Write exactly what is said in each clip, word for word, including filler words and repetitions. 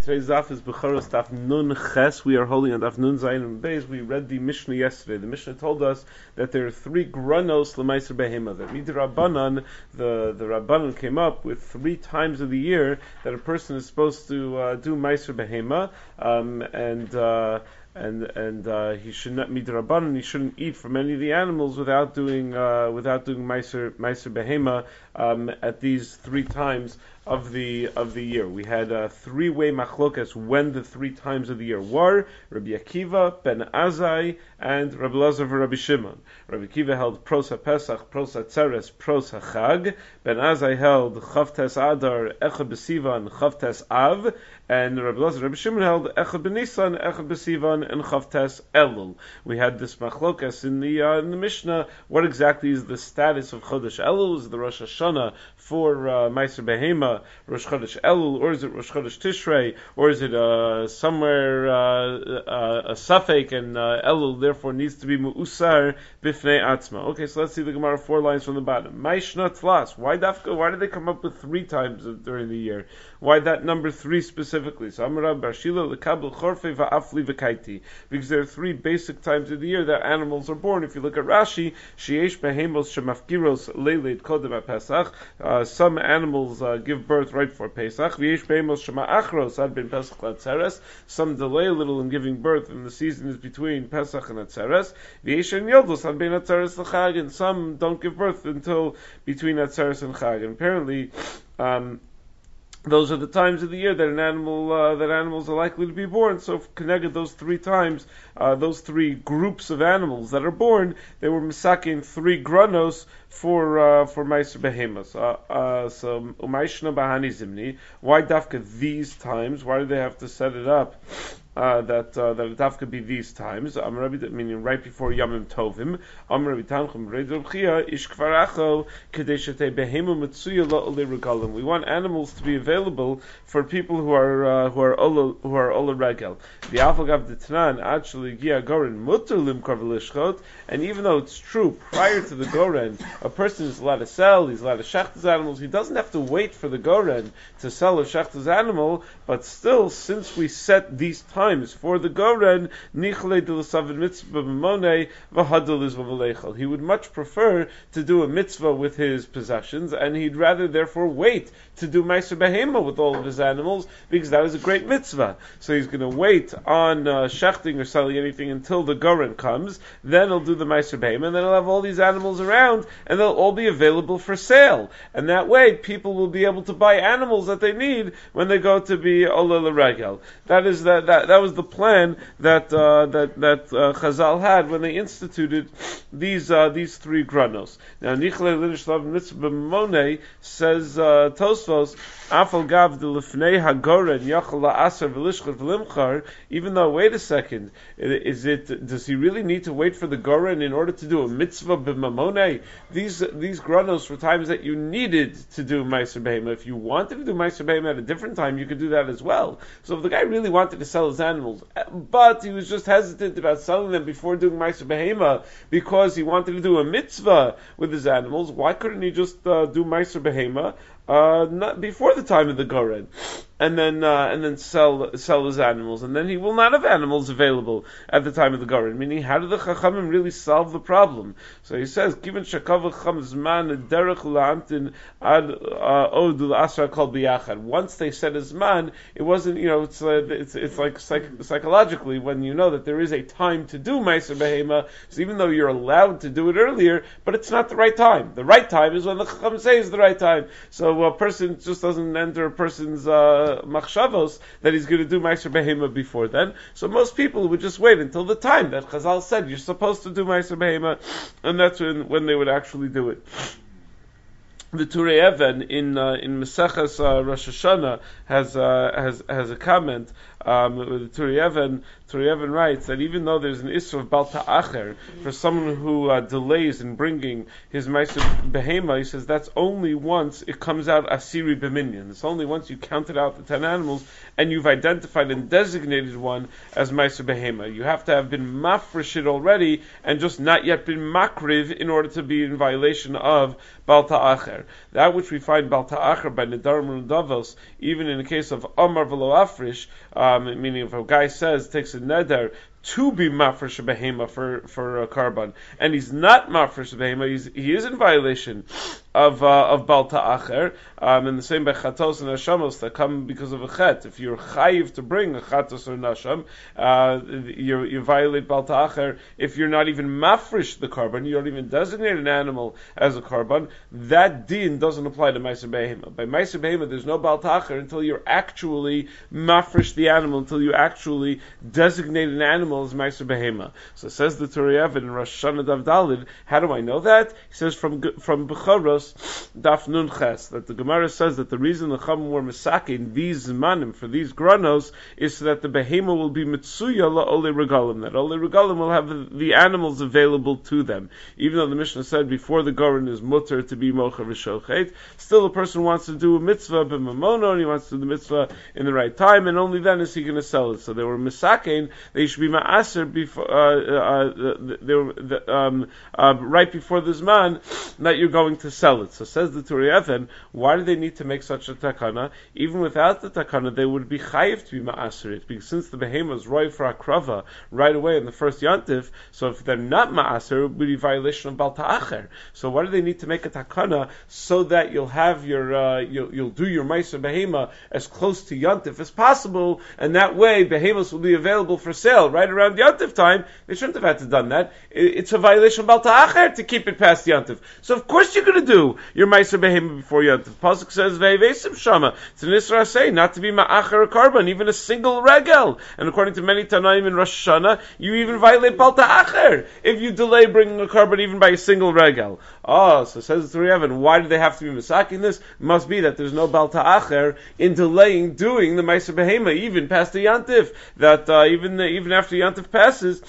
Today's daf is Bechoros daf Nun Ches. We are holding on daf Nun Zayin and Beis. We read the Mishnah yesterday. The Mishnah told us that there are three granos l'maiser behema. That Mid Rabbanan, the the Rabbanan came up with three times of the year that a person is supposed to uh, do maiser behema, um, and. Uh, And and uh, he should not midrabanan. He shouldn't eat from any of the animals without doing uh, without doing meiser meiser behema um, at these three times of the of the year. We had a three way machlokas when the three times of the year were. Rabbi Akiva, Ben Azai, and Rabbi Lazar and Rabbi Shimon. Rabbi Akiva held prosa Pesach, prosa Tzeres, prosa Chag. Ben Azai held Chavtes Adar, Echad B'Sivan, Chavtes Av, and Rabbi Lazar and Rabbi Shimon held Echad B'Nisan, Echad B'Sivan, and Chavtes Elul. We had this machlokas in the uh, in the Mishnah. What exactly is the status of Chodesh Elul? Is the Rosh Hashanah for uh, Meiser Behema Rosh Chodesh Elul, or is it Rosh Chodesh Tishrei, or is it uh, somewhere uh, uh, a suffix and uh, Elul therefore needs to be Mu'usar Bifnei Atzma? Okay, so let's see the Gemara four lines from the bottom. Maishna Tlas. Why Dafka? Why did they come up with three times during the year? Why that number three specifically? So Amarav Barshila Lekabel Chorfe Va'afli V'kaiti. Because there are three basic times of the year that animals are born. If you look at Rashi, Sheyesh Behemos Shemafkiros Leileit Kodem HaPesach. Uh, some animals uh, give birth right before Pesach. V'yesh Behemos Shema'achros Ad Ben Pesach L'Atzeres. Some delay a little in giving birth, and the season is between Pesach and Atzeres. V'yesh En Yodos Ad Ben Atzeres L'Chag. And some don't give birth until between Atzeres and Chag. And apparently, um, those are the times of the year that an animal uh, that animals are likely to be born. So, if connected those three times, uh, those three groups of animals that are born, they were misaking three granos for uh, for meiser behemas. Uh, uh, so, umayshna bahani zimni. Why dafka these times? Why do they have to set it up? Uh, that uh, that it could be these times. Am Rabbi, meaning right before Yamim Tovim. Am Rabbi Tanchum Reid Chia Ish Kfaracho Kadeshate Behemu Mitsuya Lo Ole Regalim. We want animals to be available for people who are uh, who are Ola who are Ola Regel. The Afagav Detnan actually Gia Goren Mutter Limkar V'Lishchot. And even though it's true, prior to the Goren, a person is allowed to sell. He's allowed to shech his animals. He doesn't have to wait for the Goren to sell or shech his animal. But still, since we set these times Times for the Goren, Nichle de l'Savin mitzvah b'monei v'hadol is v'valechel. He would much prefer to do a mitzvah with his possessions, and he'd rather therefore wait to do meiser behema with all of his animals, because that is a great mitzvah. So he's going to wait on uh, shechting or selling anything until the Goren comes, then he'll do the meiser behema, and then he'll have all these animals around, and they'll all be available for sale. And that way, people will be able to buy animals that they need when they go to be Ola L'Regel. That is that, that That was the plan that uh, that that uh, Chazal had when they instituted these uh, these three granos. Now, Nichle Lidishlav Mitzvah B'monei says uh, Tosfos Afal Gav de Lefnei Hagoren Yachal La'aser V'Lishchot V'Limchar. Even though, wait a second, is it does he really need to wait for the Goren in order to do a mitzvah b'mamonei? These these granos were times that you needed to do meiser behema. If you wanted to do meiser behema at a different time, you could do that as well. So if the guy really wanted to sell his animals, but he was just hesitant about selling them before doing meiser behema because he wanted to do a mitzvah with his animals, why couldn't he just uh, do meiser behema uh, not before the time of the Goren, and then uh, and then sell sell his animals, and then he will not have animals available at the time of the Goren? Meaning, how do the Chachamim really solve the problem? So he says, given shakav chacham zman derech la'amtin ad od l'asra kol biyachad. Once they said his man, it wasn't, you know, it's uh, it's it's like psych- psychologically when you know that there is a time to do meiser behema. So even though you're allowed to do it earlier, but it's not the right time. The right time is when the Chacham say is the right time. So a person just doesn't enter a person's uh, machshavos that he's going to do meiser behema before then. So most people would just wait until the time that Chazal said you're supposed to do meiser behema, and that's when, when they would actually do it. The Turei Even in uh, in Maseches uh, Rosh Hashanah has uh, has has a comment. Um, the Turei Even Turei Even writes that even though there's an issue of Bal Ta'acher for someone who uh, delays in bringing his meiser behema, he says that's only once it comes out asiri b'minyan. It's only once you counted out the ten animals and you've identified and designated one as meiser behema. You have to have been mafresh it already and just not yet been makriv in order to be in violation of Bal Ta'acher. Acher, that which we find Bal Ta'acher by Nedarim and Davos, even in the case of Amar V'lo Afrish, um, meaning if a guy says, takes a neder, to be mafresh a behema for for a carbon, and he's not mafresh a behema, he's, he is in violation of uh, of bal ta'acher, um, and the same by chatos and hashamos that come because of a chet. If you're chayiv to bring a chatos or nasham, uh, you you violate bal ta'acher. If you're not even mafresh the carbon, you don't even designate an animal as a carbon, that din doesn't apply to ma'aser behema. By ma'aser behema, there's no bal ta'acher until you're actually mafresh the animal, until you actually designate an animal as ma'aser behema. So says the Turei Even in Rosh Hashanah Daf Dalid. How do I know that? He says from from Bechoros Daf Nun Ches that the Gemara says that the reason the Chachamim were misakin these zmanim for these granos is so that the behema will be mitzuya la'olei regalim, that olei regalim will have the, the animals available to them. Even though the Mishnah said before the Goren is mutter to be mocha v'shochet, still a person wants to do a mitzvah b'mamono, and he wants to do the mitzvah in the right time, and only then is he going to sell it. So they were misakin, they should be ma'aser before uh, uh, they were the, um, uh, right before the zman that you're going to sell it. So says the Turei Even, why do they need to make such a takana? Even without the takana, they would be chayiv to be ma'aser it, because since the behema is roy for akrava right away in the first yantif, so if they're not ma'aser, it would be violation of bal ta'acher. So why do they need to make a takana so that you'll have your uh, you'll, you'll do your ma'aser behema as close to yantif as possible, and that way behemoths will be available for sale right around yantif time? They shouldn't have had to done that. It's a violation of bal ta'acher to keep it past yantif. So of course you're going to do your ma'aser behema before yantif. Pasuk says ve'evesim shama. It's an Isra say not to be ma'acher a carbon, even a single regel. And according to many Tanaim in Rosh Hashanah, you even violate bal ta'acher if you delay bringing a carbon even by a single regel. Oh, so says the Turei Even, why do they have to be masaking this? It must be that there's no bal ta'acher in delaying doing the ma'aser behema even past the yantif. That uh, even the, even after yantif passes,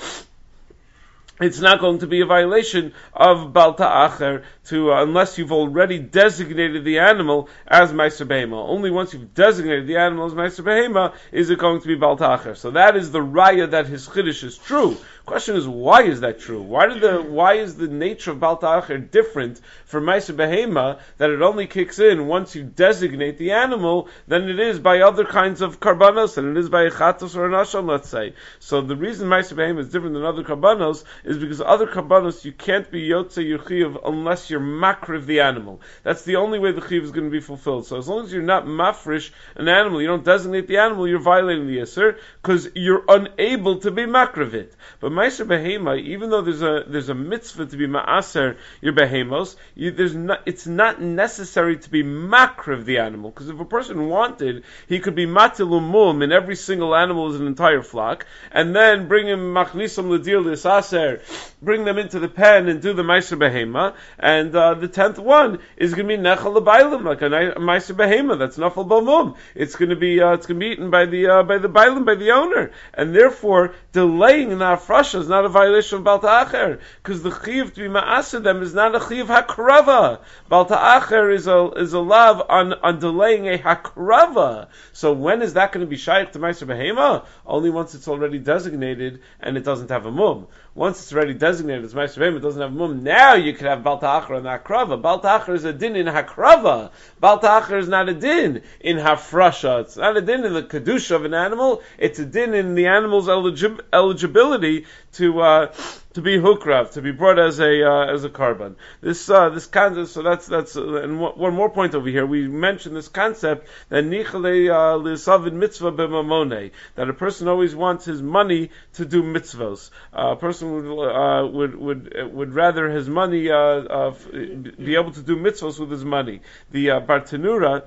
it's not going to be a violation of bal ta'acher to uh, unless you've already designated the animal as ma'aser behema. Only once you've designated the animal as ma'aser behema is it going to be bal ta'acher. So that is the raya that his chiddush is true. Question is, why is that true? Why did the why is the nature of bal ta'acher different for ma'aser behema, that it only kicks in once you designate the animal than it is by other kinds of karbanos, and it is by a chatos or an asham, let's say. So the reason ma'aser behema is different than other karbanos is because other karbanos you can't be yotze yuchiv unless you're makriv the animal. That's the only way the chiv is going to be fulfilled. So as long as you're not mafrish an animal, you don't designate the animal, you're violating the yisur because you're unable to be makriv it. But ma'aser behema, even though there's a there's a mitzvah to be ma'aser your behemos, you, there's not it's not necessary to be makriv the animal, because if a person wanted, he could be matilumum in every single animal as an entire flock, and then bring him machnisam l'dir l'saser, bring them into the pen and do the ma'aser behema, and uh, the tenth one is going to be nechal l'bailim, like a, a ma'aser behema that's nafal b'mum. It's going to be uh, it's going to be eaten by the uh, by the bailim, by the owner, and therefore delaying the afrasha is not a violation of bal ta'acher, because the chiyuv to be ma'aser them is not a chiyuv hakrava. Bal ta'acher is a is a lav on on delaying a hakrava. So when is that going to be shaykh to ma'aser behema? Only once it's already designated and it doesn't have a mum. Once it's already designated as ma'aser behema, it doesn't have a mum. Now you can have bal ta'acher and hakrava. Bal ta'acher is a din in hakrava. Bal ta'acher is not a din in hafrasha. It's not a din in the kedusha of an animal. It's a din in the animal's eligib- eligibility to uh, to be hukrav, to be brought as a uh, as a carbon. This uh, this concept. So that's that's uh, and w- one more point over here. We mentioned this concept that nichalei l'savin mitzvah b'mamone, that a person always wants his money to do mitzvos. Uh, a person would uh, would would would rather his money uh, uh, be able to do mitzvos with his money. The uh, Bartanura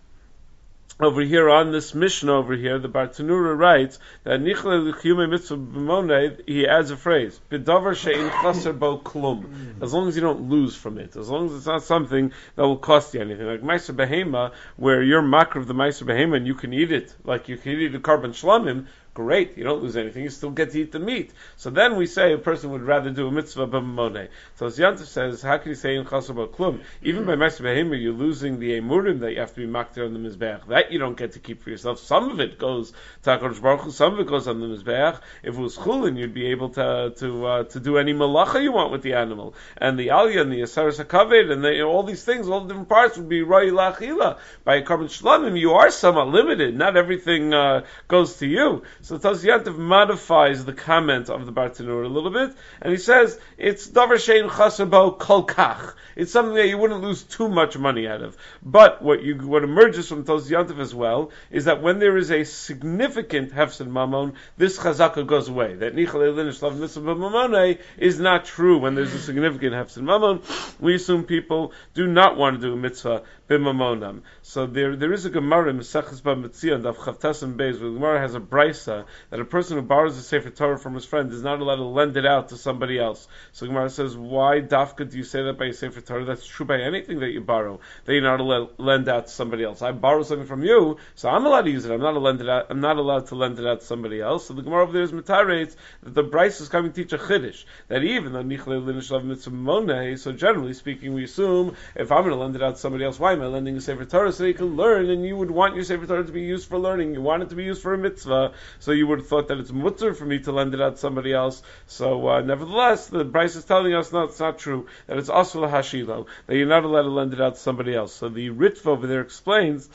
over here on this Mishnah over here, the Bartanura writes that Nichle l'chiyumei mitzvah b'monei, he adds a phrase, B'davar she'in chaser bo klum, as long as you don't lose from it, as long as it's not something that will cost you anything. Like ma'aser behema, where you're makar of the ma'aser behema and you can eat it, like you can eat a carbon shlamim, great, you don't lose anything, you still get to eat the meat. So then we say a person would rather do a mitzvah b'monei. So as Yantav says, how can you say in chaser bo klum? Even by ma'aser behema, you're losing the emurim that you have to be makar on the mizbeach. That that you don't get to keep for yourself. Some of it goes to HaKadosh Baruch Hu, some of it goes on the Mizbeach. If it was chulin, you'd be able to to uh, to do any malacha you want with the animal. And the aliyah and the asaras hakaved and the, you know, all these things, all the different parts would be roi lachila. By a carbon shlamim, you are somewhat limited. Not everything uh, goes to you. So Taz Yantav modifies the comment of the Bartanur a little bit, and he says it's davar shein chasabo kol kach. It's something that you wouldn't lose too much money out of. But what you what emerges from Taz Yantav as well is that when there is a significant hefsed mamon, this chazaka goes away. That nichal elin shlav mitzvah b'mamone is not true when there's a significant hefsed mamon. We assume people do not want to do a mitzvah b'mamonam. So there there is a Gemara in Maseches B'Metzion Daf Chavtasim Beis where the Gemara has a brisa that a person who borrows a Sefer Torah from his friend is not allowed to lend it out to somebody else. So the Gemara says, why dafka do you say that by a Sefer Torah? That's true by anything that you borrow, that you're not allowed to lend out to somebody else. I borrow something from you, so I'm allowed to use it. I'm not allowed to lend it out, I'm not allowed to lend it out to somebody else. So the Gemara over there is mitarates that the brisa is coming to teach a chiddush that even though nichle linishalav mitzvah moneh, so generally speaking, we assume if I'm going to lend it out to somebody else, why am I lending a Sefer Torah? So you can learn, and you would want your Sefer Torah to be used for learning. You want it to be used for a mitzvah, so you would have thought that it's mutter for me to lend it out to somebody else. So uh, nevertheless, the Bryce is telling us no, it's not true, that it's also a hashilo, that you're not allowed to lend it out to somebody else. So the Ritva over there explains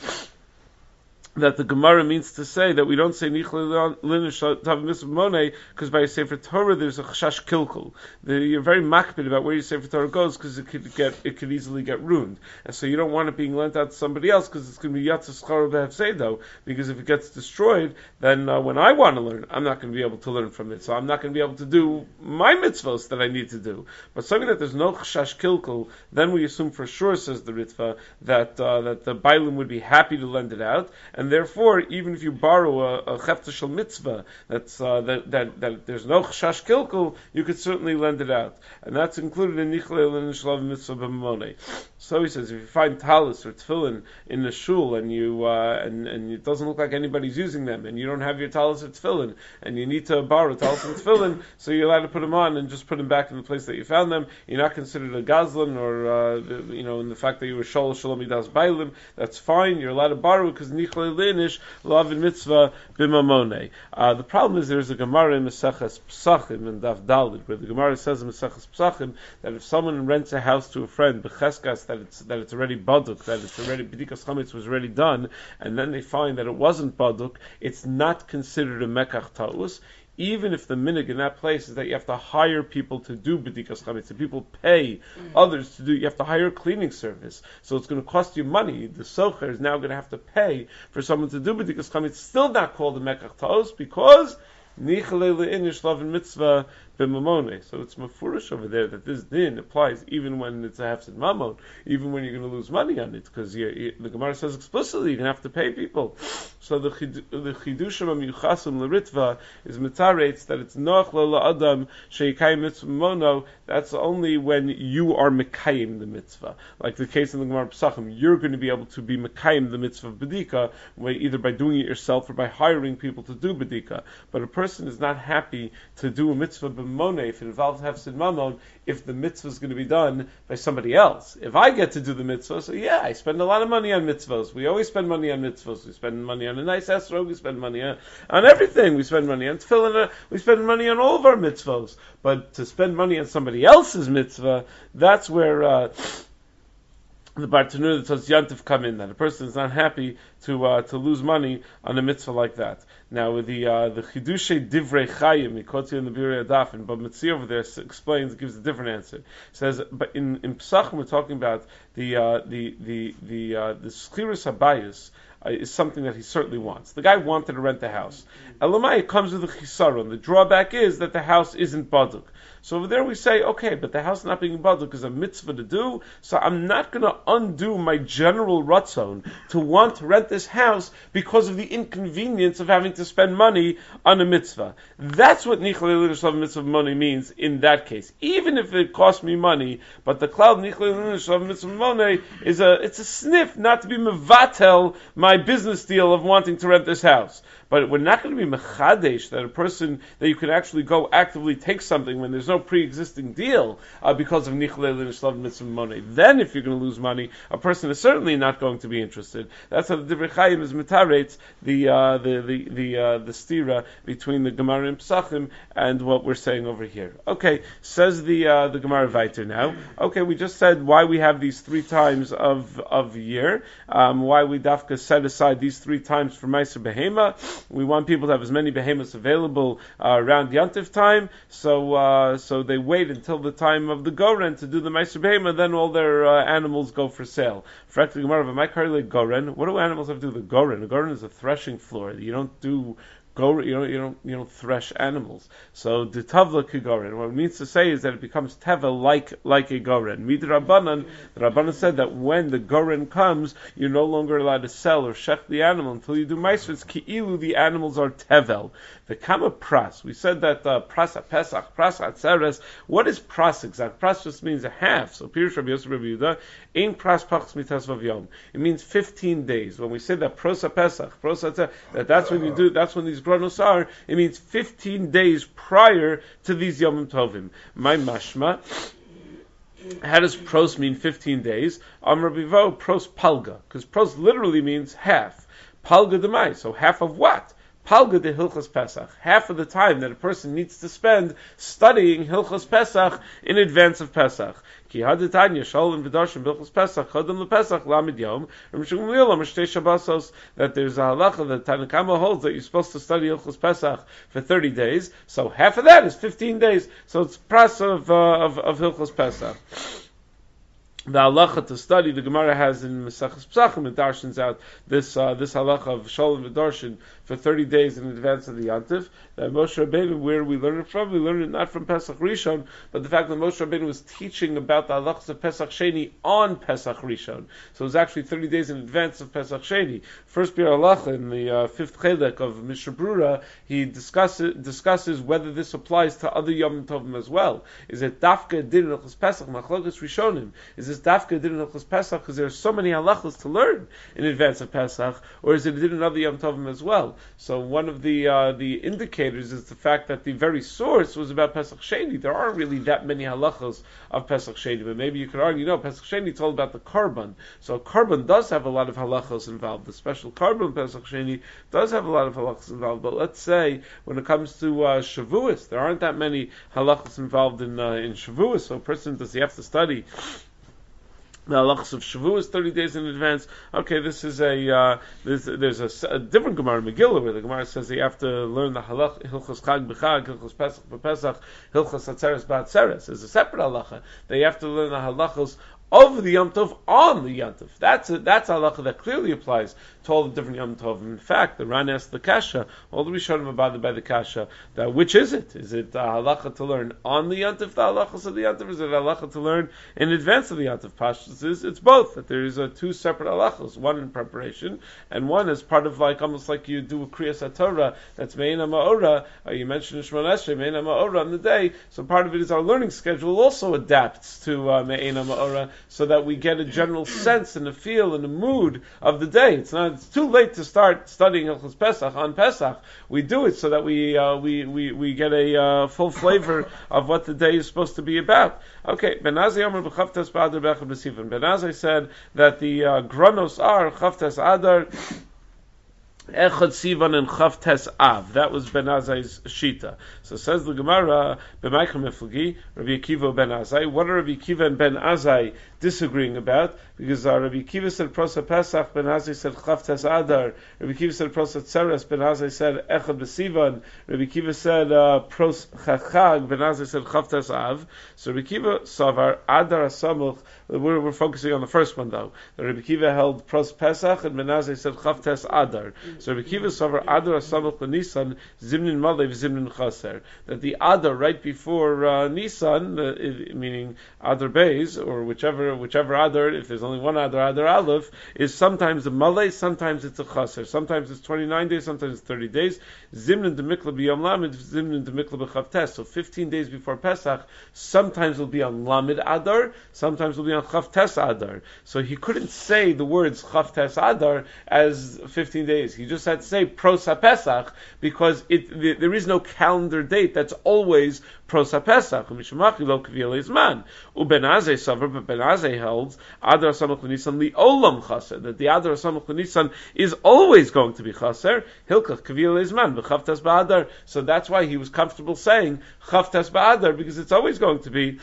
that the Gemara means to say that we don't say Nichle Linish Tav Mitzvah Moneh because by a Sefer Torah there's a Chashash Kilkul. You're very makpid about where your Sefer Torah goes because it could get it could easily get ruined, and so you don't want it being lent out to somebody else because it's going to be Yatzah Schar B'Hefsedo, because if it gets destroyed, then uh, when I want to learn, I'm not going to be able to learn from it. So I'm not going to be able to do my mitzvahs that I need to do. But something that there's no Chashash Kilkul, then we assume for sure, says the Ritva, that uh, that the Bailim would be happy to lend it out. And therefore, even if you borrow a, a chefta shel mitzvah, that's uh, that, that that there's no chashash kilkul, you could certainly lend it out, and that's included in nichle l'nishlav mitzvah b'mamone. So he says, if you find talis or tefillin in the shul and you uh, and and it doesn't look like anybody's using them, and you don't have your talis or tefillin, and you need to borrow talis and tefillin, so you're allowed to put them on and just put them back in the place that you found them. You're not considered a gazlan, or uh, the, you know, in the fact that you were shol shalom midas bailim. That's fine. You're allowed to borrow because nichle linish lavin mitzvah b'mamone. Uh, the problem is there's a Gemara in Maseches Psachim and Daf Dalid where the Gemara says in Maseches Psachim that if someone rents a house to a friend b'cheskas that it's that it's already baduk, that it's already b'dikas chametz was already done, and then they find that it wasn't baduk, it's not considered a mekach ta'us. Even if the minig in that place is that you have to hire people to do b'dikas chametz, the people pay mm-hmm. others to do, you have to hire a cleaning service, so it's going to cost you money. The socher is now going to have to pay for someone to do b'dikas chametz. It's still not called a mekach ta'us because nichle le'inish lavin mitzvah b'mamone. So it's mafurish over there that this din applies even when it's a hefsed mamon, even when you're going to lose money on it, because the Gemara says explicitly you're going to have to pay people. So the the chidushim amiyuchasim l'ritva is mitarates that it's noach lo la'adam sheikayim mitzvah mono. That's only when you are mekayim the mitzvah, like the case in the Gemara Pesachim. You're going to be able to be mekayim the mitzvah of bedika, either by doing it yourself or by hiring people to do bedika. But a person is not happy to do a mitzvah b'mone if it involves hefsed mamon, if the mitzvah is going to be done by somebody else. If I get to do the mitzvah, so yeah, I spend a lot of money on mitzvahs. We always spend money on mitzvahs. We spend money on a nice esrog, we spend money on, on everything. We spend money on tefillin, we spend money on all of our mitzvahs. But to spend money on somebody else's mitzvah, that's where uh, the Bartanur, the Tzaz Yantif come in, that a person is not happy to uh, to lose money on a mitzvah like that. Now, with the uh, the Chidushay Divrei Chayim, Mikotzi in the Birei Adafin, but Metzi over there explains, gives a different answer. It says, but in in Pesachim we're talking about the uh, the the the uh, the Schirus Habayis. Uh, is something that he certainly wants. The guy wanted to rent the house. Elamai, it comes with a chisaron. The drawback is that the house isn't baduk. So over there we say, okay, but the house not being baduk is a mitzvah to do, so I'm not going to undo my general ratzon to want to rent this house because of the inconvenience of having to spend money on a mitzvah. That's what nichle l'nishlav mitzvah money means in that case. Even if it costs me money, but the cloud nichle l'nishlav mitzvah money is a, it's a sniff not to be mevatel my business deal of wanting to rent this house. but we're not going to be mechadesh that a person that you can actually go actively take something when there's no pre-existing deal uh, because of nichlei l'nishlav mitzvah money. Then, if you're going to lose money, a person is certainly not going to be interested. That's how the Divrei Chaim is metaretz the uh, the the the uh, the stira between the Gemara in Pesachim and what we're saying over here. Okay, says the uh, the Gemara Vayter now. Okay, we just said why we have these three times of of year, um, why we dafka set aside these three times for Meiser Behema. We want people to have as many behemoths available uh, around Yantif time, so uh, so they wait until the time of the Goren to do the Meiser Behema, then all their uh, animals go for sale. What do animals have to do with the Goren? The Goren is a threshing floor. You don't do Go, you don't, you don't, you don't thresh animals. So the tavla kigoren. What it means to say is that it becomes teva like like a goren. Mid Rabbanan, the Rabbanan said that when the goren comes, you're no longer allowed to sell or shech the animal until you do meiser. It's ki'ilu the animals are tevel. The kama pras. We said that uh, pras pesach, pras atzeres. What is pras exact? Pras just means a half. So Pirush Rabbi Yosef Rabbi Yehuda, ein pras pachs mitas vav. It means fifteen days. When we say that prosa pesach, prosa atzeres, that that's when you do. That's when these Gronos are, it means fifteen days prior to these Yom Tovim. My mashma, how does pros mean fifteen days? Amar bivo, pros palga, because pros literally means half. Palga demai, so half of what? Palga de Hilchos Pesach, half of the time that a person needs to spend studying Hilchos Pesach in advance of Pesach. Ki hadetanya shalom v'darshim Hilchos Pesach chodem lePesach lamid yom shabbosos, that there's a halacha that Tanna Kama holds that you're supposed to study Hilchos Pesach for thirty days. So half of that is fifteen days. So it's pras of uh, of, of Hilchos Pesach. The halacha to study, the Gemara has in Mesachos Pesachim, it darshins out this uh, this halacha of Shalom v'Darshin for thirty days in advance of the Yantif. That Moshe Rabbeinu, where we learn it from, we learn it not from Pesach Rishon, but the fact that Moshe Rabbeinu was teaching about the halachas of Pesach Sheni on Pesach Rishon. So it was actually thirty days in advance of Pesach Sheni. First Bir halacha in the uh, fifth chelek of Mishnah Brura, he discusses discusses whether this applies to other Yom Tovim as well. Is it dafka din Hilchos Pesach machlokas Rishonim? Is this dafka din Hilchos Pesach because there are so many halachas to learn in advance of Pesach, or is it din another Yom Tovim as well? So one of the uh, the indicators is the fact that the very source was about Pesach Sheni. There aren't really that many halachas of Pesach Sheni, but maybe you could argue, no, Pesach Sheni is all about the Karban. So Karban does have a lot of halachas involved. The special Karban Pesach Sheni does have a lot of halachas involved. But let's say when it comes to uh, Shavuos, there aren't that many halachas involved in uh, in Shavuos. So a person, does he have to study the halachas of Shavuos thirty days in advance? Okay, this is a uh, there's, there's a, a different Gemara in Megillah where the Gemara says you have to learn the halach Hilchos Chag b'Chag, Hilchos Pesach b'Pesach, Hilchos Atzeres b'Atzeres. There's a separate halacha. They have to learn the halachos of the Yom Tov on the Yom Tov. That's a, that's a halacha that clearly applies to all the different Yom Tov. In fact, the Ran asked the Kasha, all the Rishonim about by the Kasha, that which is it? Is it a halacha to learn on the Yom Tov, the halachas of the Yom Tov? Is it a halacha to learn in advance of the Yom Tov? Pashtus is it's both. That there is a two separate halachas, one in preparation and one as part of like almost like you do a Kriyas HaTorah. That's Me'ena Ma'ora. Uh, you mentioned Shemon Esrei Me'ena Ma'ora on the day. So part of it is our learning schedule also adapts to uh, Me'ena Ma'ora, so that we get a general sense and a feel and a mood of the day. It's not. It's too late to start studying Hilchos Pesach on Pesach. We do it so that we uh, we, we we get a uh, full flavor of what the day is supposed to be about. Okay, Ben Azai Amar b'Chavtas b'Adar b'Echad b'Sivan. Ben Azai said that the uh, Gronos are Chavtas Adar, Echad Sivan and Chavtes Av. That was Ben Azai's Shita. So says the Gemara, B'Maichem Meflagi, Rabbi Akiva Ben Azai. What are Rabbi Akiva and Ben Azai disagreeing about? Because uh, Rabbi Akiva said Prosa Pesach, Ben Azai said Chavtes Adar. Rabbi Akiva said Prosa Tzeres, Ben Azai said Echad B'Sivan. Rabbi Akiva said uh, Pros Chachag, Ben Azai said Chavtes Av. So Rabbi Akiva Savar Adar Asamuch. We're, we're focusing on the first one though. The Rabbi Akiva held Pros Pesach and Ben Azai said Chavtes Adar. So Rabbi Akiva Savar Adar Asamuch L'Nisan Zimnin Malev Zimnin Chaser. That the Adar right before uh, Nisan, uh, meaning Adar Beis or whichever Adar, whichever Adar, if there's only one Adar, Adar Aleph, is sometimes a Malay, sometimes it's a Chaser. Sometimes it's twenty-nine days, sometimes it's thirty days. Zimnin de Mikla b'Yom Lamed, Zimnin de Mikla b'Chavtes. So fifteen days before Pesach, sometimes will be on Lamed Adar, sometimes will be on Chavtes Adar. So he couldn't say the words Chavtes Adar as fifteen days. He just had to say Prosa Pesach, because it, the, there is no calendar date that's always Prosa Pesach. Mishmachi lo kviyel izman. Uben Azay Savar, but Ben Azay holds Adar Samach L'Nisan Li Olam Chaser, that the Adar Samach L'Nisan is always going to be Chaser. Hilkach kviyel izman b'Chavtes Ba'adar. So that's why he was comfortable saying Chavtes Ba'adar, because it's always going to be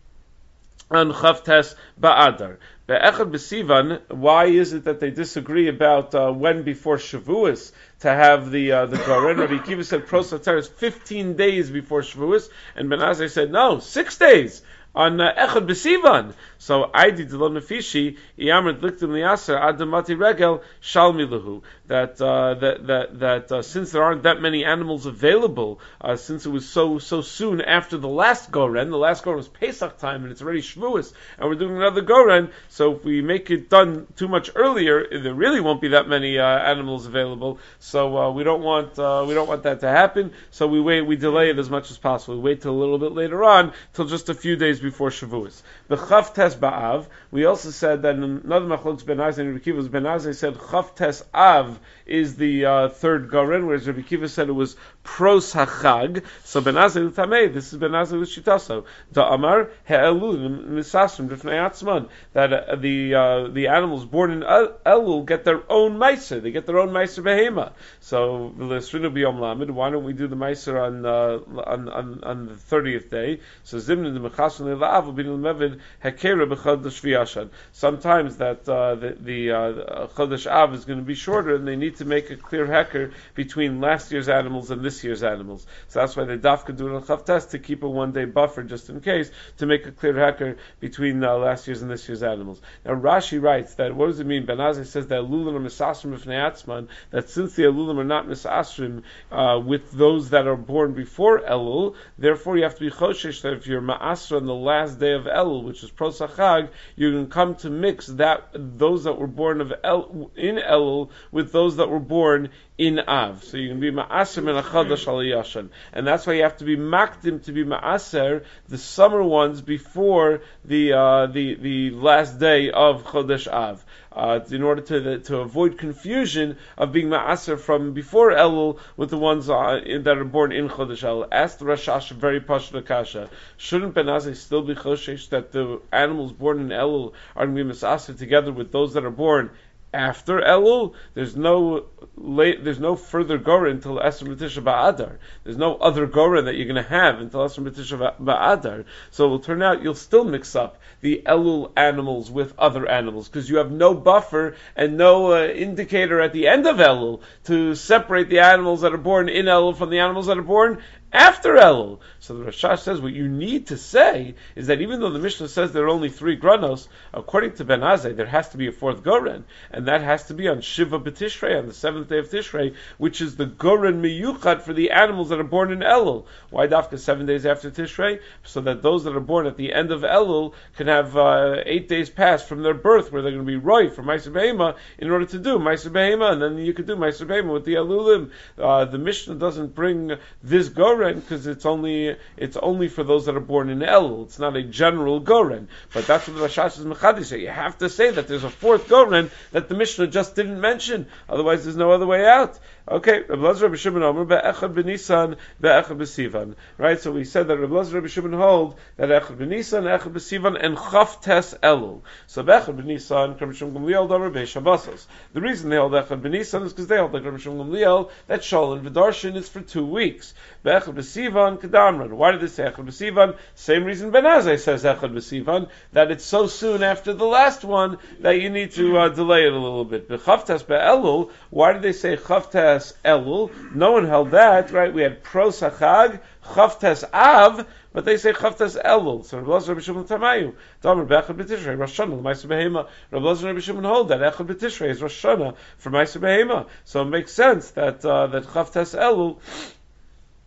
on Chavtes Ba'adar. Be'echad B'Sivan, why is it that they disagree about uh, when before Shavuos to have the uh, the Goren? Rabbi Akiva said Pros Hatzar is fifteen days before Shavuos, and Ben Azai said no, six days on uh, Echad B'Sivan. So I did Delon Nefishi Iyamrit Liktim Liaser Adamati Regel Shalmi Lahu. That uh, that that that uh, since there aren't that many animals available, uh, since it was so so soon after the last Goren, the last Goren was Pesach time and it's already Shavuos, and we're doing another Goren. So if we make it done too much earlier, there really won't be that many uh, animals available. So uh, we don't want uh, we don't want that to happen. So we wait, we delay it as much as possible. We wait till a little bit later on, till just a few days before Shavuos. The Chavtes Ba'av. We also said that another Machlokes Ben Azai and Rabbi Kiva, Ben Azai said Chavtes Av is the uh, third Goren, whereas Rabbi Kiva said it was Pros Hachag. So Ben Azai L'Tamei, this is Ben Azai L'Shitaso. Da Amar He'elul Misasrim B'fnei Atzman, that uh, the uh, the animals born in Elul get their own Meiser. They get their own Meiser Behema. So L'Esrinu B'Yom Lamed. Why don't we do the Meiser on uh, on, on on the thirtieth day? So Zimnin the Mechason Le'La'av B'Nil Mevid Hekera B'Chodesh V'Yashan. Sometimes that uh, the the uh, Chodesh Av is going to be shorter, and they need to make a clear hecker between last year's animals and this year's animals. So that's why they dafka do it on Chavtes, to keep a one day buffer just in case, to make a clear hecker between uh, last year's and this year's animals. Now Rashi writes that, what does it mean? Ben Azai says that Elulim are misasrim b'fnei atzman, that since the Elulim are not misasrim uh, with those that are born before Elul, therefore you have to be choshesh that if you're ma'asra on the last day of Elul, which is Pros Hachag, you can come to mix that those that were born of El, in Elul with those that were born in Av. So you can be ma'aser min achadash al yashan, and that's why you have to be makdim to be ma'aser the summer ones before the uh, the the last day of Chodesh Av. Uh, in order to the, to avoid confusion of being ma'aser from before Elul with the ones uh, in, that are born in Chodesh Elul. Asked Rashash very pashut kasha. Shouldn't Ben Azai still be choshesh that the animals born in Elul are going to be ma'aser together with those that are born after Elul? There's no late, there's no further Goren until Esr B'Tisha Ba'adar. There's no other Goren that you're going to have until Esr B'Tisha Ba'adar. So it will turn out you'll still mix up the Elul animals with other animals, because you have no buffer and no uh, indicator at the end of Elul to separate the animals that are born in Elul from the animals that are born after Elul. So the Rashash says what you need to say is that even though the Mishnah says there are only three granos, according to Ben Azai, there has to be a fourth Goren, and that has to be on Shiva B'Tishrei, on the seventh day of Tishrei, which is the Goren Miyuchad for the animals that are born in Elul. Why dafka seven days after Tishrei? So that those that are born at the end of Elul can have uh, eight days pass from their birth, where they're going to be roy for Meiser Behema in order to do Meiser Behema, and then you could do Meiser Behema with the Elulim. Uh, the Mishnah doesn't bring this Goren because it's only it's only for those that are born in Elul. It's not a general Goren. But that's what the Rashash is Mechadi say. You have to say that there's a fourth Goren that the Mishnah just didn't mention. Otherwise, there's no other way out. Okay, Rabbi Elazar Rabbi Shimon Omer be'echad b'Nisan be'echad b'Sivan. Right, so we said that Rabbi Elazar Rabbi Shimon hold that echad b'Nisan, echad b'Sivan, and Chavtes Elul. So be'echad b'Nisan, Rabbi Shimon Gamliel Domer be'Shabbosos. The reason they hold echad b'Nisan is because they hold like Rabbi Shimon Gamliel that Shol and V'darshan is for two weeks. Be'echad b'Sivan kedamran. Why did they say echad b'Sivan? Same reason Ben Azai says echad b'Sivan, that it's so soon after the last one that you need to uh, delay it a little bit. Be'Chavtes be'Elul. Why did they say Chavtes Elul? No one held that, right? We had Pros Hachag, Chavtes Av, but they say Chavtes Elul. So Rabbi Elazar Rabbi Shimon Tamayu, Damer be'echad b'Tishrei, Rosh Hashanah, Meiser Behema. Rabbi Elazar Rabbi Shimon hold that echad b'Tishrei is Rosh Hashanah for Meiser Behema. So it makes sense that uh, that Chavtes Elul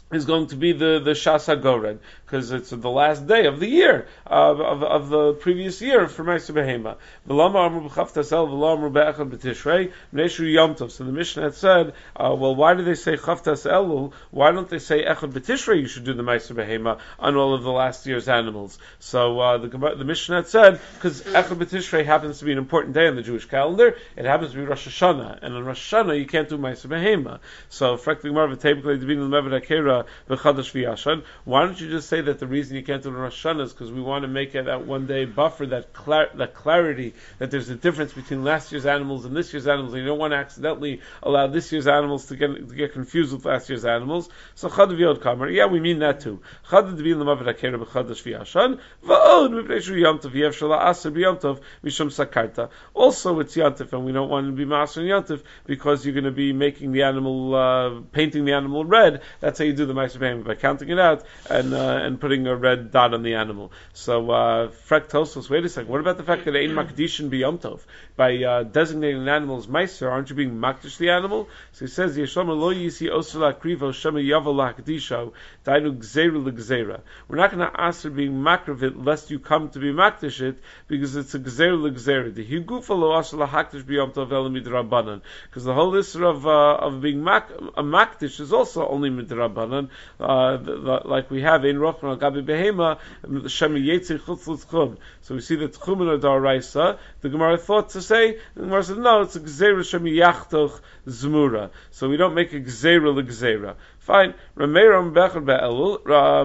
is going to be the, the Shas HaGoreg, because it's the last day of the year, of, of, of the previous year for Ma'aser Behema. V'lama amru b'Chavtas El, v'lama amru b'Echad b'Tishrei, Mneshu Yom Tov. So the Mishnah had said, uh, well, why do they say Chavtas Elul? Why don't they say Echad b'Tishrei? You should do the Ma'aser Behema on all of the last year's animals. So uh, the, the Mishnah had said, because Echad b'Tishrei happens to be an important day on the Jewish calendar, it happens to be Rosh Hashanah, and on Rosh Hashanah you can't do Ma'aser Behema. So, Frekli Gemara v'Teibklei Divin l'Mevad HaKera v'Chadash v'Yashan. Why don't you just say that the reason you can't do it on Rosh Hashanah is because we want to make it that one day buffer, that clar- that clarity, that there's a difference between last year's animals and this year's animals, and you don't want to accidentally allow this year's animals to get to get confused with last year's animals. So Chadav Yod Kamer, yeah, we mean that too. Chadav Divin l'Mevad HaKera v'Chadash v'Yashan v'od mipnei shu Yom Tov yev shala aser b'Yom Tov mishum sakarta. Also, it's Yom Tov, and we don't want to be master in Yom Tov because you're going to be making the animal, uh, painting the animal red. That's how you do the Ma'aser Behema, by counting it out and uh, and putting a red dot on the animal. So, uh, Frek Tosos, wait a second. What about the fact that Ein Makdishin b'Yom Tov? By uh, designating an animal as Ma'aser, aren't you being Makdish the animal? So he says, Yeshama lo yisi osur lakrivo shema yavo lakdisho dainu gzeru l'gzera. We're not going to ask for being makriv it lest you come to be Makdish it, because it's a gzeru l'gzera. The higufa lo asur lahakdish b'Yom Tov el midrabanan. Because the whole issue of uh, of being mak- a Makdish is also only midrabanan. Uh, the, the, like we have in Rochman al Gabi Behema, Shema Yetzir Chutz L'Tchum. So we see that Tchumen are Daraisa. The Gemara thought to say, the Gemara said, no, it's a Gzeira Shema Yachtoch Zmura. So we don't make a Gzeira L'Gzeira. Fine. Rameir Bechad Be'elul,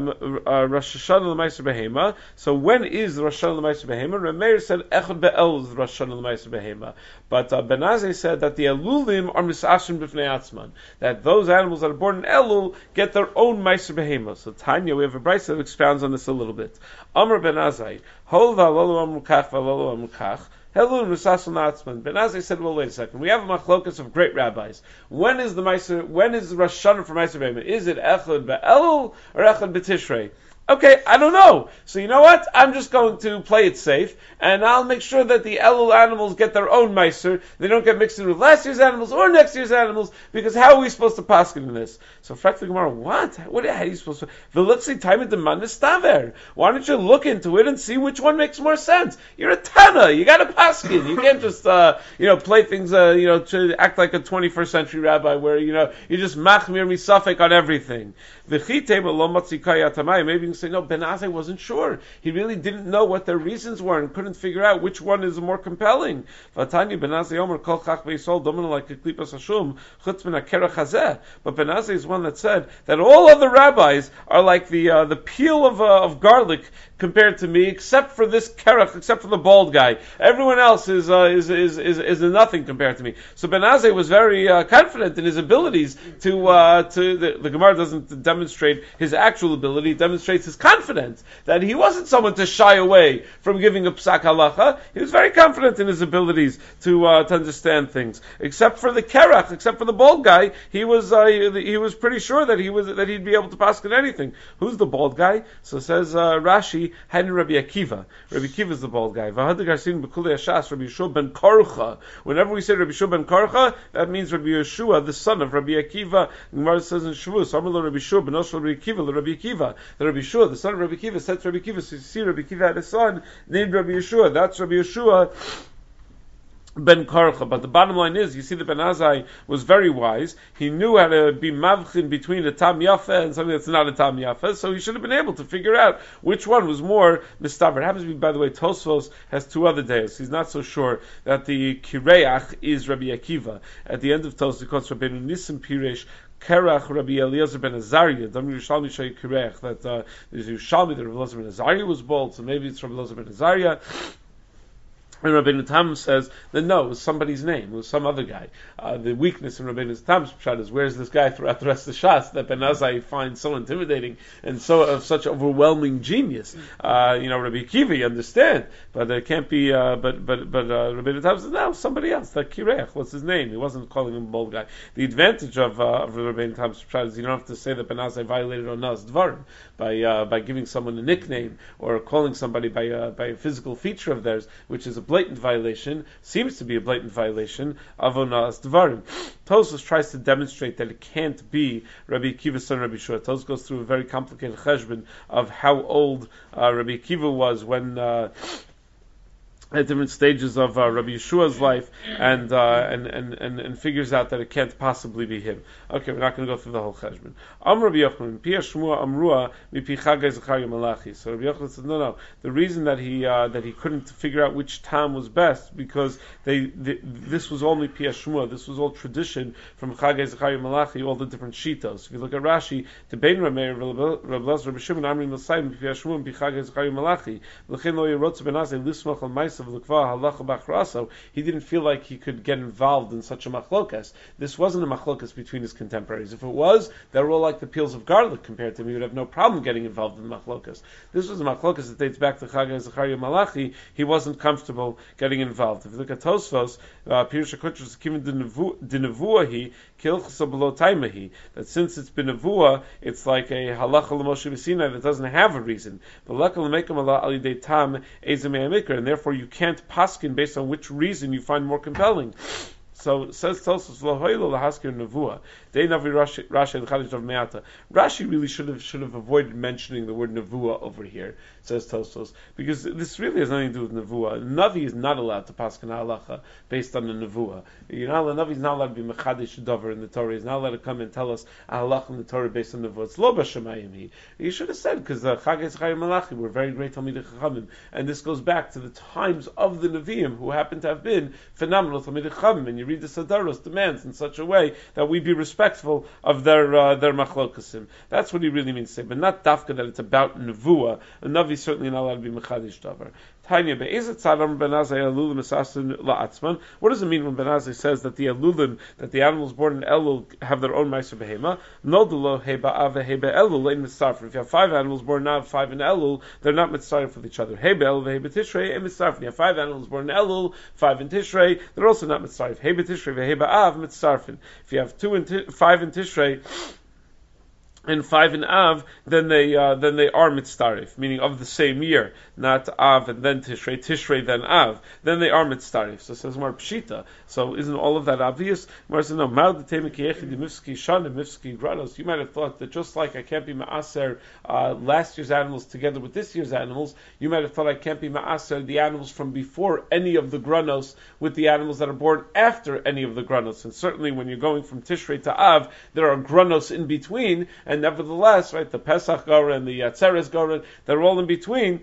Rosh Hashanah L'Maiser Behema. So when is the Rosh Hashanah L'Maiser Behema? Rameir said Echad Be'elul is the Rosh Hashanah L'Maiser Behema. But uh, Benazai said that the Elulim are Misashim B'fnei Atzman. That those animals that are born in Elul get their own Maiser Behema. So Tanya, we have a brayso that expounds on this a little bit. Amr Benazai, Hol v'alolu amru kach v'alolu amru kach. Hello, Nusasul Natzman. Ben Azai said, well, wait a second. We have a machlokas of great rabbis. When is the Meiser, when is the Rosh Hashanah for Meiser Behema? Is it Echad Be'elul or Echad B'Tishrei? Okay, I don't know. So you know what? I'm just going to play it safe, and I'll make sure that the Elul animals get their own Meiser. They don't get mixed in with last year's animals or next year's animals, because how are we supposed to paskin in this? So Frak the Gemara, what? What how are you supposed to? V'lutzei time demand staver. Why don't you look into it and see which one makes more sense? You're a Tana. You got to paskin. You can't just uh, you know play things uh, you know to act like a twenty-first century rabbi where you know you just machmir misafek on everything. V'chitei lo matzikay atamai. Maybe you can say no. Ben Azai wasn't sure. He really didn't know what their reasons were and couldn't figure out which one is more compelling. Vatani Ben Azai Omer Kol Chach Beisol Domin like Klipas Hashum Chutz Ben Akera Chazeh. But Ben Azai is one that said that all other rabbis are like the uh, the peel of uh, of garlic compared to me, except for this kerach, except for the bald guy. Everyone else is uh, is, is is is nothing compared to me. So Ben Azai was very uh, confident in his abilities to uh, to the, the Gemara doesn't demonstrate his actual ability; it demonstrates his confidence that he wasn't someone to shy away from giving a psak halacha. He was very confident in his abilities to uh, to understand things. Except for the kerach, except for the bald guy, he was uh, he, he was pretty sure that he was that he'd be able to pass on anything. Who's the bald guy? So says uh, Rashi. Hadn't Rabbi Akiva. Rabbi Akiva is the bald guy. Rabbi Yeshua ben Korcha. Whenever we say Rabbi Yeshua ben Korcha, that means Rabbi Yeshua, the son of Rabbi Akiva. Gemara says in Shavuos, Amar Rabbi Yeshua ben Oshel Rabbi Akiva, Rabbi Akiva. The Rabbi Yeshua, the son of Rabbi Akiva, said to Rabbi Akiva. So you see, Rabbi Akiva had a son named Rabbi Yeshua. That's Rabbi Yeshua ben Karcha. But the bottom line is, you see that Ben Azai was very wise. He knew how to be mavchin between a tam yafa and something that's not a tam yafa, so he should have been able to figure out which one was more mistaver. It happens to be, by the way, Tosfos has two other days. He's not so sure that the Kireach is Rabbi Akiva. At the end of Tosfos, he quotes Rabbeinu Nisim Piresh, Kerach Rabbi Eliezer ben Azariah, Dam Yerushalmi Shei Kirech, that uh, there's Yerushalmi that Rabbi Eliezer ben Azariah was bald, so maybe it's Rabbi Eliezer ben Azariah. And Rabbeinu Tam says that no, it was somebody's name, it was some other guy. Uh, the weakness in Rabbeinu Tam's pshat is, where's this guy throughout the rest of the Shas that Ben Azai finds so intimidating and so of such overwhelming genius? Uh, you know, Rabbi Akiva, you understand, but it can't be. Uh, but but but uh, Rabbeinu Tam says no, somebody else. That Kirech, what's his name? He wasn't calling him a bold guy. The advantage of uh, of Rabbeinu Tam's pshat is you don't have to say that Ben Azai violated Onas Dvarim by uh, by giving someone a nickname or calling somebody by uh, by a physical feature of theirs, which is a blatant violation, seems to be a blatant violation of Onas Dvarim. Tosfos tries to demonstrate that it can't be Rabbi Akiva's son Rabbi Shua. Tosfos goes through a very complicated cheshbon of how old uh, Rabbi Akiva was when uh, at different stages of uh, Rabbi Yeshua's life, and, uh, and and and and figures out that it can't possibly be him. Okay, we're not going to go through the whole cheshbon. Am Rabbi Yochanan, Pia Shmua Amrua mipi Chagai Zechariah Malachi. So Rabbi Yochanan said, no, no. The reason that he uh, that he couldn't figure out which time was best because they, they this was only Pia Shmua. This was all tradition from Chagai Zechariah Malachi, all the different shitos. If you look at Rashi, the Bein Rameir Rabbi Lazar Rabbi Shimon Amri Masai mipi Pia Shmua mipi Chagai Zechariah Malachi. L'chein lo yerotz ben Azai lismach al Ma'asav l'kva halacha b'achraso. He didn't feel like he could get involved in such a machlokas. This wasn't a machlokas between his contemporaries. If it was, they were all like the peels of garlic compared to him. He would have no problem getting involved in the machlokas. This was a machlokas that dates back to Chagai Zechariah Malachi. He wasn't comfortable getting involved. If you look at Tosfos, Pirush HaKotros Kivin Dinevuahi Kilchsa Below Taimahi, that since it's been nevuah, it's like a halacha l'Moshe B'Sinai that doesn't have a reason. And therefore you can't paskin based on which reason you find more compelling. So it says Tosfos Lohoilo Lahaskir Nevuah. They Navi Rashi Rashi Chadish of Me'ata. Rashi really should have should have avoided mentioning the word Nevuah over here, says Tosfos, because this really has nothing to do with Nevuah. Navi is not allowed to paskin halacha based on the Nevuah. You know, the Navi is not allowed to be Mechadish Dover in the Torah. He's not allowed to come and tell us a halacha in the Torah based on Nevuah. It's Lo B'Shemayim. He should have said, because the Chagai Zechariah Malachi were very great Talmidei Chachamim, and this goes back to the times of the Nevi'im who happen to have been phenomenal Talmidei Chachamim. And you read the Sadaros demands in such a way that we be respectful of their uh, their machlokasim. That's what he really means to say, but not dafka that it's about nevuah. A navi is certainly not allowed to be mechadish davar. Tanya be'ezet tzadam ben Azai elul misasin la'atzman. What does it mean when Ben Azai says that the elulim, that the animals born in Elul have their own meiser behema? Nodulo heba ave heba Elul lein mitzarfen. If you have five animals born now, five in Elul, they're not mitzarfen with each other. Heba Elul veheba Tishrei and mitzarfen. You have five animals born in Elul, five in Tishrei, they're also not mitzarfen. Heba Tishrei veheba Av mitzarfen. If you have two in t- five in Tishrei and five in Av, then they uh, then they are mitzarif, meaning of the same year, not Av and then Tishrei, Tishrei then Av. Then they are mitzarif. So it says more pshita. So isn't all of that obvious? More says no. You might have thought that just like I can't be ma'aser uh, last year's animals together with this year's animals, you might have thought I can't be ma'aser the animals from before any of the granos with the animals that are born after any of the granos. And certainly when you're going from Tishrei to Av, there are granos in between. And nevertheless, right, the Pesach Goren and the Atzeres Goren, they're all in between.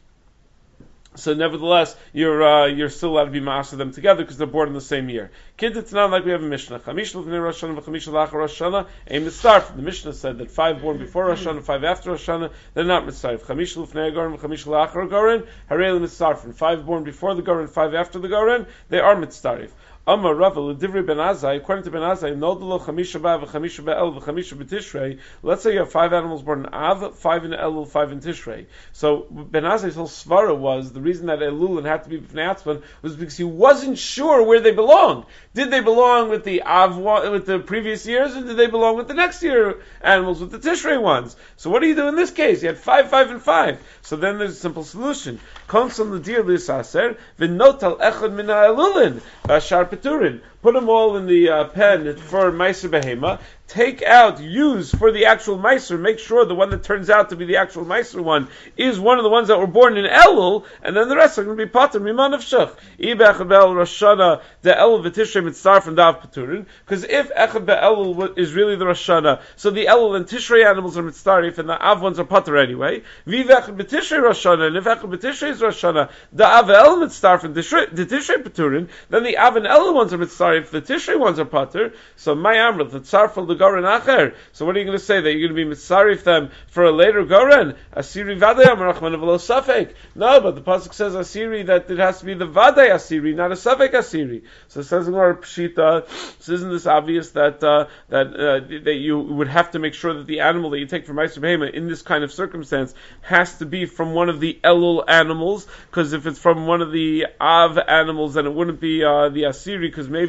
So nevertheless, you're uh, you're still allowed to be ma'aser them together because they're born in the same year. Kid, it's not like we have a Mishnah. Chamish l'fnei Rosh Hashanah v'chamish l'achar Rosh Hashanah a mitzarf. The Mishnah said that five born before Rosh Hashanah, five after Rosh Hashanah, they're not mitzarf. Chamish l'fnei Goren v'chamish l'achar Goren harei mitzarfen. Five born before the Goren, five after the Goren, they are mitzarf. Amar Rava l'divrei Ben Azai, according to Ben Azai, nodelo chamisha ba v'chamisha be'el v'chamisha b'tishrei. Let's say you have five animals born in Av, five in Elul, five in Tishrei. So Ben Azai's whole svara was the reason that Elul had to be b'fnei atzman was because he wasn't sure where they belonged. Did they belong with the Av with the previous years, or did they belong with the next year animals with the Tishrei ones? So what do you do in this case? You had five, five, and five. So then there's a simple solution. Konson l'dir l'saser v'notal echad min ha'elulin b'ashar peturin. Put them all in the uh, pen for Meiser Behema. Take out, use for the actual Meiser. Make sure the one that turns out to be the actual Meiser one is one of the ones that were born in Elul, and then the rest are going to be Pater Miman of Shach. Ibech Be'el Rosh Hashanah, the Elul v'Tishrei mitzar from Dav Peturin. Because if Echad Be'elul is really the Rosh Hashanah, so the Elul and Tishrei animals are mitzarif, and the Av ones are Pater anyway. Viv Echad B'Tishrei Rosh Hashanah, and if Echad B'Tishrei is Rosh Hashanah, the Av Elul mitzar from the Tishrei Peturin, then the Av and Elul ones are mitzarif. If the Tishrei ones are pater, so my amrit the tzarfal the goren acher. So what are you going to say that you're going to be mitzarif them for a later goren? Asiri vaday amarachman of lo safek. No, but the pasuk says asiri that it has to be the vaday asiri, not a safek asiri. So it says in our pshita. So isn't this obvious that uh, that uh, that you would have to make sure that the animal that you take from Meiser Behema in this kind of circumstance has to be from one of the Elul animals? Because if it's from one of the Av animals, then it wouldn't be uh, the asiri, because maybe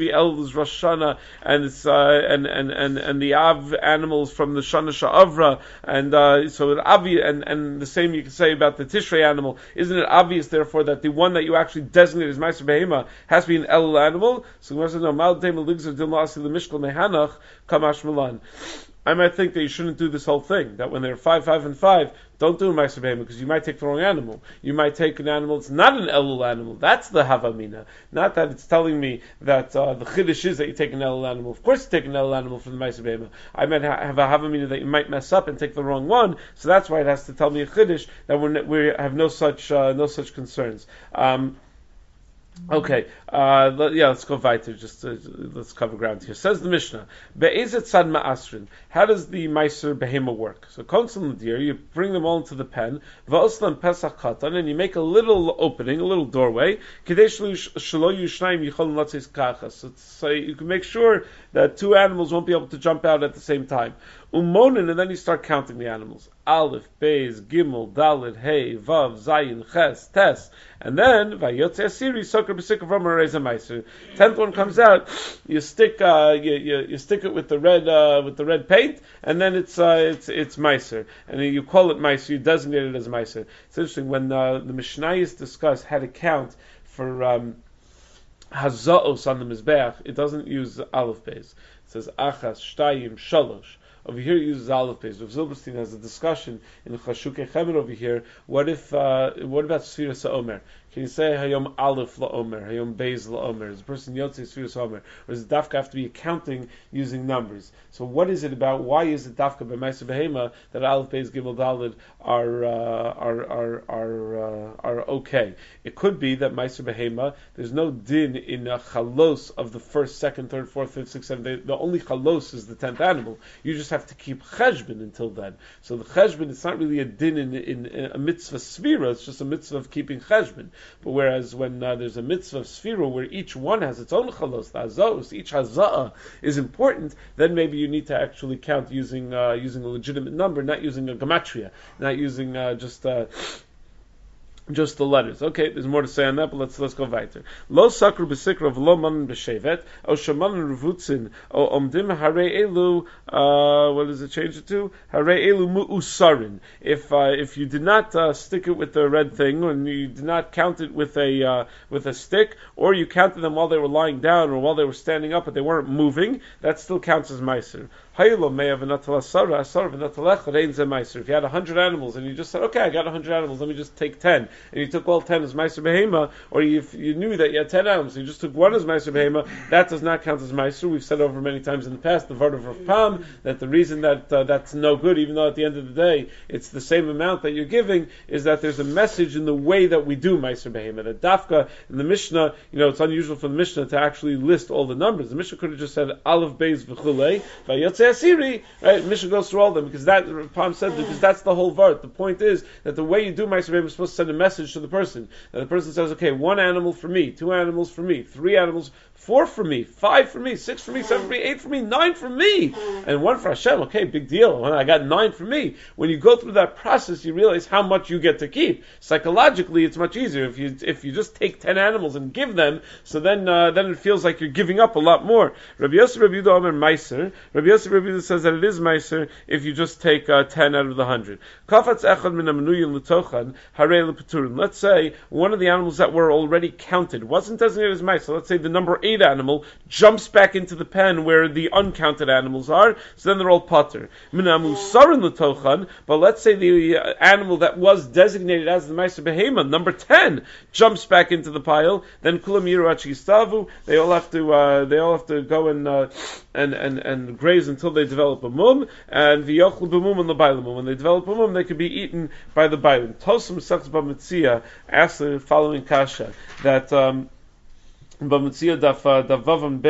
the Elul's Rosh Hashanah, and it's uh, and, and and and the Av animals from the Shana Sha'avra, and uh, so it obvious, and and the same you can say about the Tishrei animal. Isn't it obvious, therefore, that the one that you actually designate as Meiser Behema has to be an Elul animal? So Gemara says, no, Mal Tema Ligzer Dilma Asi L'Mishkal Mehanach Kamash Milan. I might think that you shouldn't do this whole thing, that when they're five, five, and five, don't do a Meiser Behema, because you might take the wrong animal. You might take an animal that's not an Elul animal. That's the Havamina. Not that it's telling me that uh, the Chiddush is that you take an Elul animal. Of course you take an Elul animal from the Meiser Behema. I might ha- have a Havamina that you might mess up and take the wrong one, so that's why it has to tell me a Chiddush that we're, we have no such uh, no such concerns. Um, Okay, uh, let, yeah, let's go weiter. Just uh, let's cover ground here. Says the Mishnah, Be'ezet sad ma'asrin. How does the Meiser Behema work? So, konsul deer, you bring them all into the pen, va'oslam pesach katan, and you make a little opening, a little doorway. Kadesh shelo yushnayim yicholim latzis kachas. So, so you can make sure that two animals won't be able to jump out at the same time. Umonin, and then you start counting the animals. Aleph, Beis, Gimel, Dalet, Hey, Vav, Zayin, Ches, Tes. And then, Vayotze Asiri, Soker B'Sik of Romer Reza Meiser. Tenth one comes out, you stick, uh, you, you, you stick it with the red, uh, with the red paint, and then it's, uh, it's, it's Meiser. And then you call it Meiser, you designate it as Meiser. It's interesting, when, uh, the Mishnayos discuss how to count for, um, Hazaos on the Mizbeach, it doesn't use Aleph Beis. It says Achas, Shtayim, Shalosh. Over here it uses Aleph Beis. Rav Zilberstein has a discussion in Chashukei Chemer over here. What if, uh, what about Sfiras HaOmer? Can you say Hayom Aleph LaOmer, Hayom Beis LaOmer? Is the person Yotzei Sfiras HaOmer? Or does the Dafka have to be accounting using numbers? So what is it about, why is it Dafka by Meiser Behema that Aleph Beis Gimel Daled are, uh, are, are, are, uh, are okay? It could be that Meiser Behema, there's no din in a chalos of the first, second, third, fourth, fifth, sixth, seventh. The only chalos is the tenth animal. You just have to keep cheshbon until then. So the cheshbon, it's not really a din in, in, in a mitzvah svira, it's just a mitzvah of keeping cheshbon. But whereas when uh, there's a mitzvah of sphira where each one has its own chalos, the hazos, each haza'ah is important, then maybe you need to actually count using uh, using a legitimate number, not using a gematria, not using uh, just uh, just the letters. Okay, there's more to say on that, but let's let's go weiter. Lo sakru b'sikra of lo manan b'shevet, o shamanan revutzin, o omdim harei elu. Uh, what does it change it to? Harei elu mu'usarin. If uh, if you did not uh, stick it with the red thing, and you did not count it with a uh, with a stick, or you counted them while they were lying down or while they were standing up, but they weren't moving, that still counts as meiser. If you had a hundred animals and you just said, okay, I got a hundred animals, let me just take ten, and you took all ten as Meiser Behema, or if you knew that you had ten animals, so you just took one as Meiser Behema, that does not count as Meiser. We've said over many times in the past, the Vart of Rav Pam, that the reason that uh, that's no good, even though at the end of the day it's the same amount that you're giving, is that there's a message in the way that we do Meiser Behema. The Dafka in the Mishnah, you know, it's unusual for the Mishnah to actually list all the numbers. The Mishnah could have just said Aleph Beis V'chulei, Vayotze Asiri, right? Mishnah goes through all of them because that Pam said because that's the whole vart. The point is that the way you do Meiser Behema is supposed to send a message to the person. That the person says, okay, one animal for me, two animals for me, three animals, four for me, five for me, six for me, seven for me, eight for me, nine for me, and one for Hashem. Okay, big deal. I got nine for me. When you go through that process, you realize how much you get to keep. Psychologically, it's much easier if you if you just take ten animals and give them. So then uh, then it feels like you're giving up a lot more. Rabbi Yosef Rabbi Yehuda Omer Meiser. Rabbi Yosef Rabbi Yehuda says that it is Meiser if you just take uh, ten out of the hundred. Kafatz echad min amenuyin l'tochan harei lepeturin. Let's say one of the animals that were already counted wasn't designated as Meiser. Let's say the number eight animal jumps back into the pen where the uncounted animals are, so then they're all pater. Min amusarin l'tochan. But let's say the uh, animal that was designated as the Meiser Behema, number ten, jumps back into the pile. Then kulam yiruach yistavu. They all have to uh, they all have to go and uh, and and and graze until they develop a mum, and v'yochlu b'mum and l'baylamum. When they develop a mum, they can be eaten by the baylam. Tosam Sechs Bamitzia asks the following kasha that. Um, Bamitzia daf davavam beis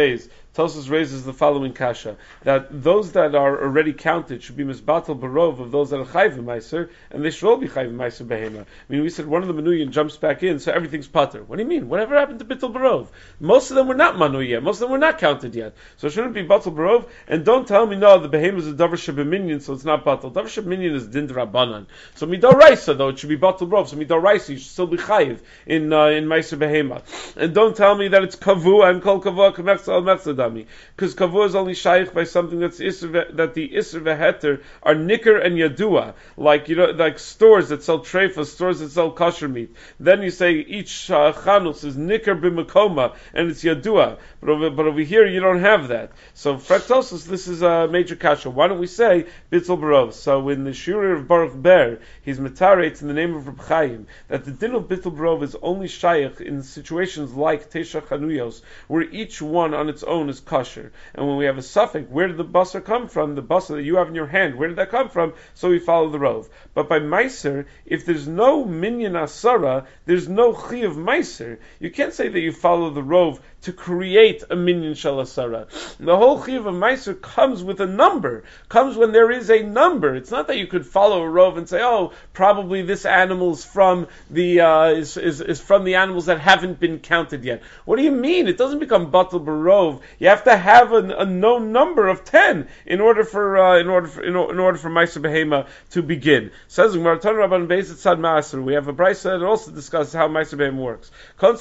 Tosfos raises the following kasha, that those that are already counted should be misbatal barov of those that are chayv meiser, and they should all be chayv meiser behema. I mean, we said one of the menuyin jumps back in, so everything's pater. What do you mean? Whatever happened to bittul barov? Most of them were not manu yet. Most of them were not counted yet. So it shouldn't be batal barov. And don't tell me no, the behema is a davar shebeminyan, so it's not batal. Davar shebeminyan is din drabanan. So midoraisa though it should be batal barov. So midoraisa you should still be chayv in uh, in meiser behema. And don't tell me that it's kavu and kol kavu k'mechza al mechza dami, because kavu is only shaykh by something that's isser, that the isser veheter are nicker and yadua, like you know, like stores that sell treifa, stores that sell kosher meat. Then you say each uh, chanus is nicker b'makoma and it's yadua, but over, but over here you don't have that. So fractosis, this is a major kasha. Why don't we say bittul barov? So in the Shuri of Baruch Ber, he's metarates in the name of Reb Chaim that the din of bittul barov is only shaykh in situations like Tesha Chanuyos, where each one on its own is kosher. And when we have a suffix, where did the basar come from? The basar that you have in your hand, where did that come from? So we follow the rov. But by meiser, if there's no minyan asara, there's no chi of meiser. You can't say that you follow the rov to create a minyan shel asara. The whole chi of a meiser comes with a number, comes when there is a number. It's not that you could follow a rov and say, oh, probably this animal is from the uh, is, is is from the animals that haven't been counted yet. What do you mean? It doesn't become batal barov. You have to have a, a known number of ten in order for uh, in order for in, in order for meiser behema to begin. Says we have a brayso that also discusses how meiser behema works.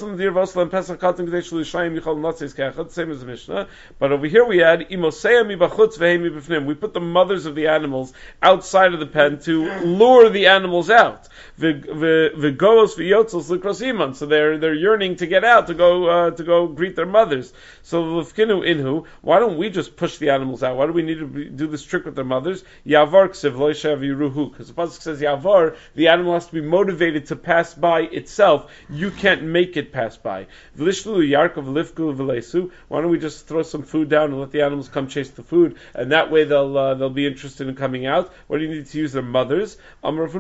Same as the Mishnah, but over here we add imosea mi bachutz vehemi b'fnim. We put the mothers of the animals outside of the pen to lure the animals out. V'goos v'yotzos l'kros iman. So they're they're yearning to get out to go uh, to go greet their mothers. So l'fkinu inhu. Why don't we just push the animals out? Why do we need to be, do this trick with their mothers? Yavar ksiv lo yishav yiruhu. Because the pasuk says yavar, the animal has to be motivated to pass by itself. You can't make it pass by. V'lishlu yarkov lifku v'leisu. Why don't we just throw some food down and let the animals come chase the food, and that way they'll uh, they'll be interested in coming out. What do you need to use their mothers? Now the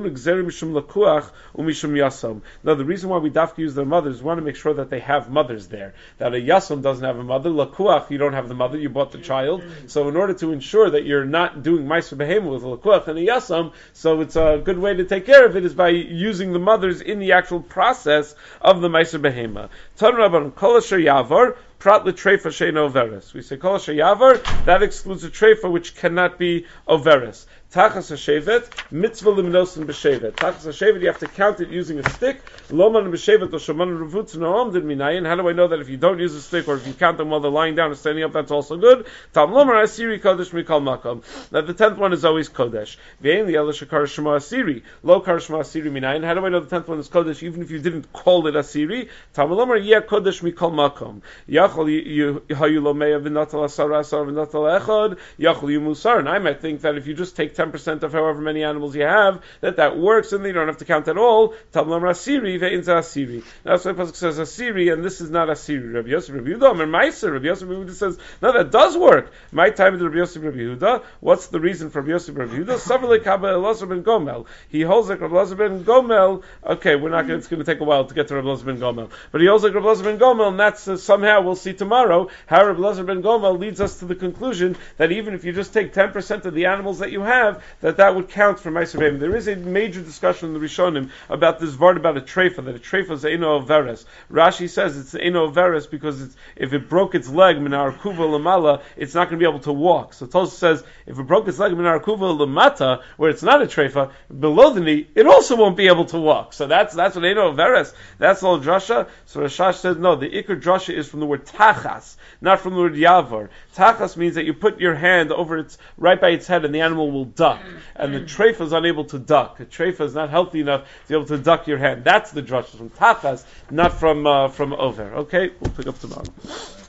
reason why we dafka use their mothers, we want to make sure that they have mothers there. That a yasam doesn't have a mother, lakuach, you don't have the mother, you bought the child. So in order to ensure that you're not doing meiser behema with a lakuach and a yasam, so it's a good way to take care of it is by using the mothers in the actual process of the meiser behema. Tan rabban kol asher yavar prat l'treifa she'eino overes. We say kol asher yavar, that excludes a treifa which cannot be overes. Tachas hashevet, mitzvah limnosin b'shevet. Tachas hashevet, you have to count it using a stick. Loman b'shevet or shaman revutz noam did minayin. How do I know that if you don't use a stick or if you count them while they're lying down or standing up, that's also good? Tam lomar asiri kodesh mikal makom. Now the tenth one is always kodesh. V'ein li'ela shekar shema asiri. Lo kar shema asiri minayin. How do I know the tenth one is kodesh even if you didn't call it asiri? Tam lomar yeh kodesh mikal makom. Yachol hayu lo meya v'natal asara asar v'natal echad. Yachol yu musar. And I might think that if you just take ten percent of however many animals you have, that that works, and you don't have to count at all. Tablam Asiri ve'inza Asiri. That's why the pasuk says Asiri, and this is not Asiri. Rabbi Yosef, Rabbi Yehuda, Amar Meiser. Rabbi Yosef, Rabbi Yehuda says, no, that does work. My time is Rabbi Yosef, Rabbi Yehuda. What's the reason for Rabbi Yosef, Rabbi Yehuda? Savrle Kaba Elazar ben Gomel. He holds like Rabbi Elazar ben Gomel. Okay, we're not. Gonna, it's going to take a while to get to Rabbi Elazar ben Gomel, but he holds like Rabbi Elazar ben Gomel, and that's uh, somehow we'll see tomorrow how Rabbi Elazar ben Gomel leads us to the conclusion that even if you just take ten percent of the animals that you have, that that would count for meiser behema. There is a major discussion in the Rishonim about this word about a treifa, that a treifa is eino averes. Rashi says it's eino averes because it's, if it broke its leg, minar kuva lamala, it's not going to be able to walk. So Tosfos says if it broke its leg, minar kuva lamata, where it's not a treifa, below the knee, it also won't be able to walk. So that's that's what eino averes. That's all drasha. So Rashash says no, the ikar drasha is from the word tachas, not from the word yavar. Tachas means that you put your hand over its, right by its head, and the animal will duck. And the treifa is unable to duck. A treifa is not healthy enough to be able to duck your hand. That's the drasha from tachas, not from uh, from over. Okay, we'll pick up tomorrow.